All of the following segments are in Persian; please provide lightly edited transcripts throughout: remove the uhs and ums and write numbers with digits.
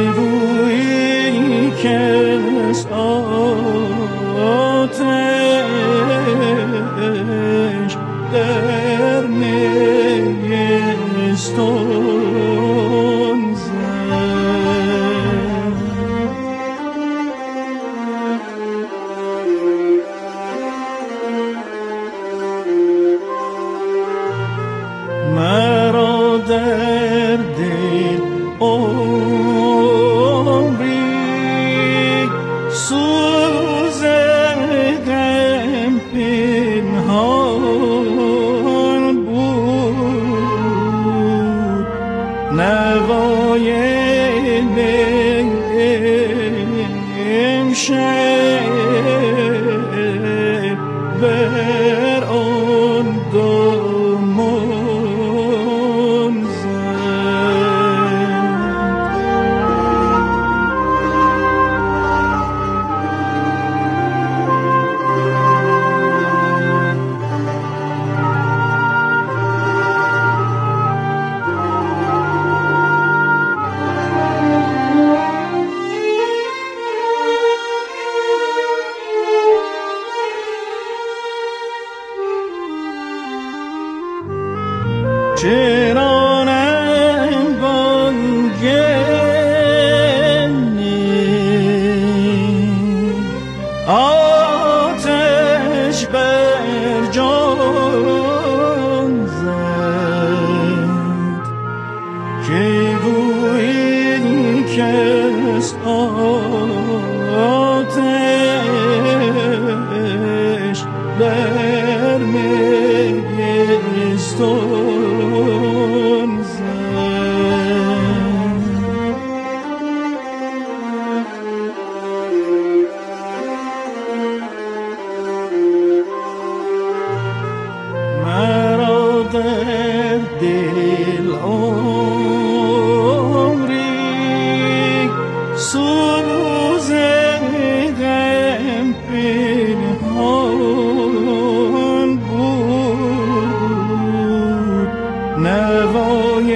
گویی که از آتش در نیستان زد. مرا در دل عمری سوز غم پنهان بود، نوای امشب بر آن دامان زد. چرانم بانگنی آتش بر جان زد، که گویی که از آتش در نیستان زد. مرا در دل عمری سوز غم پنهان بود، نوای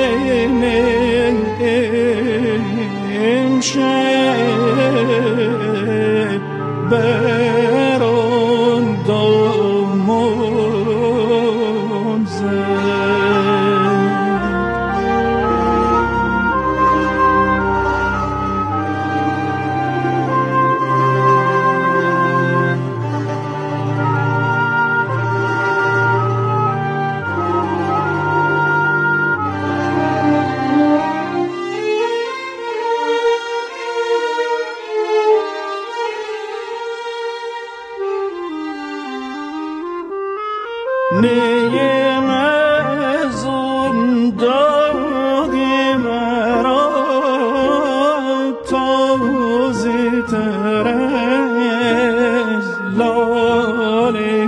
امشب بر آن دامان زد. نیم از اون داغ مرا تازه تر از لاله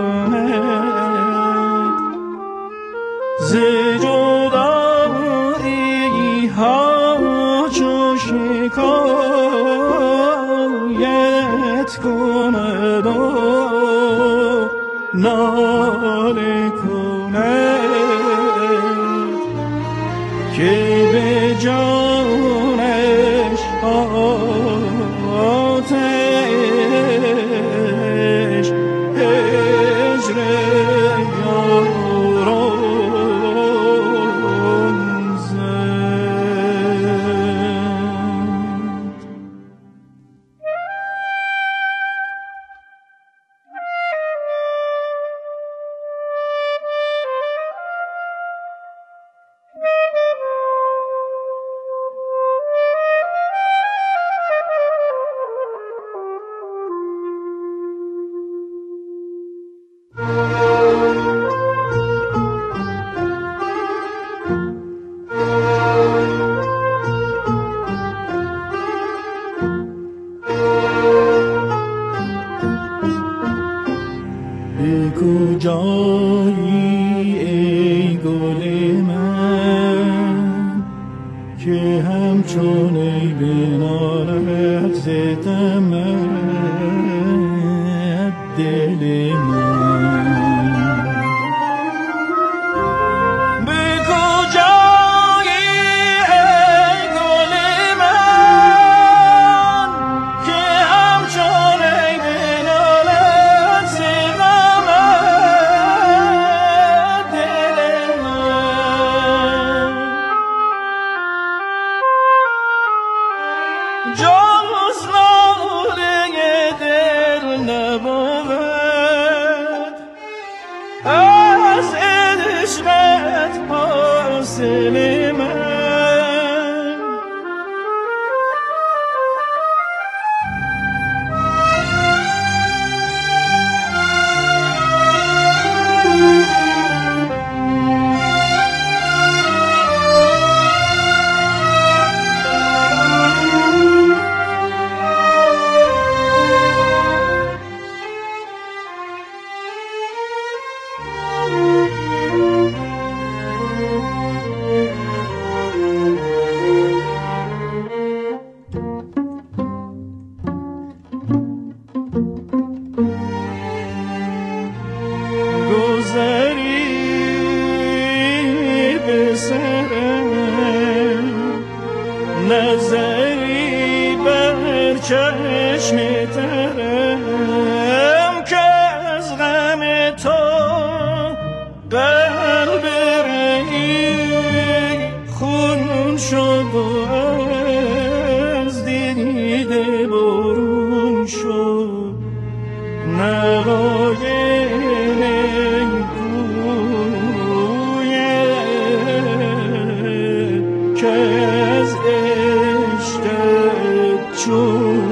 کند، ز جدایی ها چو شکایت کند و ناله کند، که به جانش آتش هجر یاران زد. به کجایی ای گل من که همچون ای بنالد ز طمع دل من؟ به کجایی ای گل من جز لاله دل نبود از عشقت حاصل من. نظری بر چشم ترم که از غم تو قلب رهی خون شد و از دیده برون شد نوای که از عشقت چون